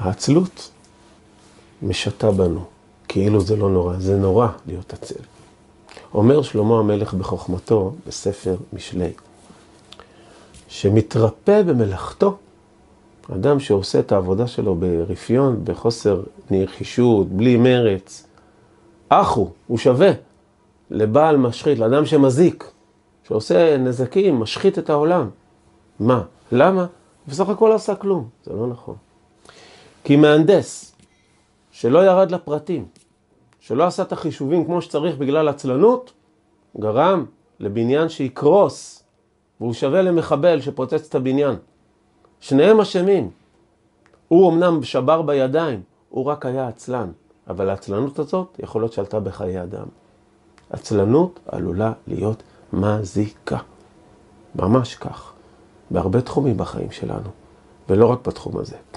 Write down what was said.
העצלות משתה בנו, כאילו זה לא נורא, זה נורא להיות עצל. אומר שלמה המלך בחוכמתו בספר משלי, שמתרפא במלאכתו, אדם שעושה את העבודה שלו ברפיון, בחוסר נחישות, בלי מרץ, הוא שווה לבעל משחית, לאדם שמזיק, שעושה נזקים, משחית את העולם. מה? למה? בסך הכל לא עשה כלום. זה לא נכון. כי מהנדס שלא ירד לפרטים, שלא עשה את החישובים כמו שצריך בגלל עצלנות, גרם לבניין שיקרוס, והוא שווה למחבל שפוצץ את הבניין. שניהם אשמים. הוא אמנם שבר בידיים, הוא רק היה עצלן, אבל העצלנות הזאת יכול להיות שעלתה בחיי אדם. עצלנות עלולה להיות מזיקה. ממש כך. בהרבה תחומים בחיים שלנו, ולא רק בתחום הזה.